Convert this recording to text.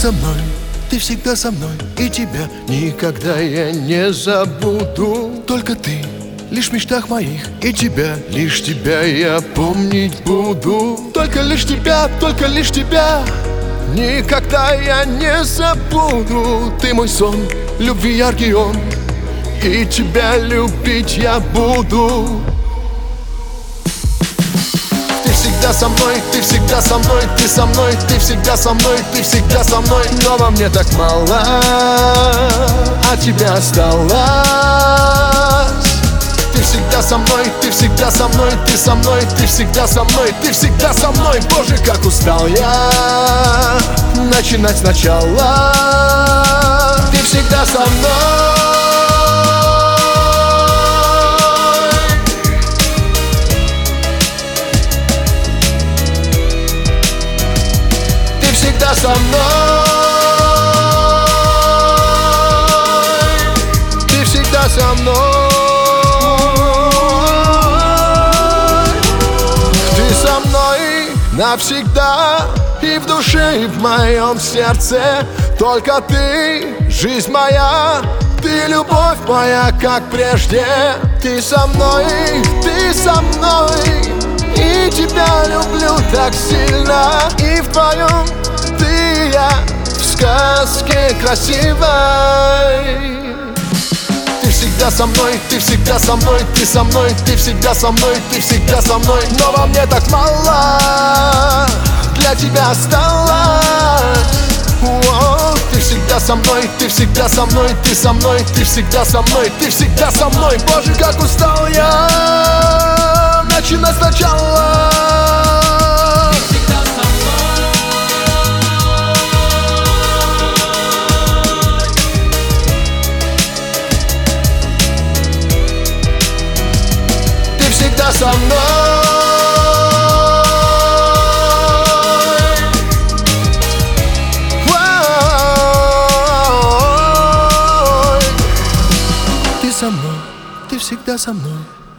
со мной, ты всегда со мной, и тебя никогда я не забуду. Только ты лишь в мечтах моих, и тебя, лишь тебя я помнить буду. Только лишь тебя, никогда я не забуду. Ты мой сон, любви яркий он, и тебя любить я буду. Ты всегда со мной, ты всегда со мной, ты со мной, ты всегда со мной, ты всегда со мной. Но во мне так мало от тебя осталось. Ты всегда со мной, ты всегда со мной, ты со мной, ты всегда со мной, ты всегда со мной. Боже, как устал я начинать сначала. Ты всегда со мной. Ты всегда со мной. Ты всегда со мной. Навсегда и в душе, и в моем сердце. Только ты, жизнь моя, ты любовь моя, как прежде. Ты со мной, и тебя люблю так сильно. И вдвоем ты и я в сказке красивой. Ты всегда со мной, ты всегда со мной, ты со мной, ты всегда со мной, ты всегда со мной. Но во мне так мало для тебя осталось. Ты всегда со мной, ты всегда со мной, ты со мной, ты всегда со мной, ты всегда со мной. Боже, как устал я начинать сначала. Всегда со мной. Ты со мной, ты всегда со мной.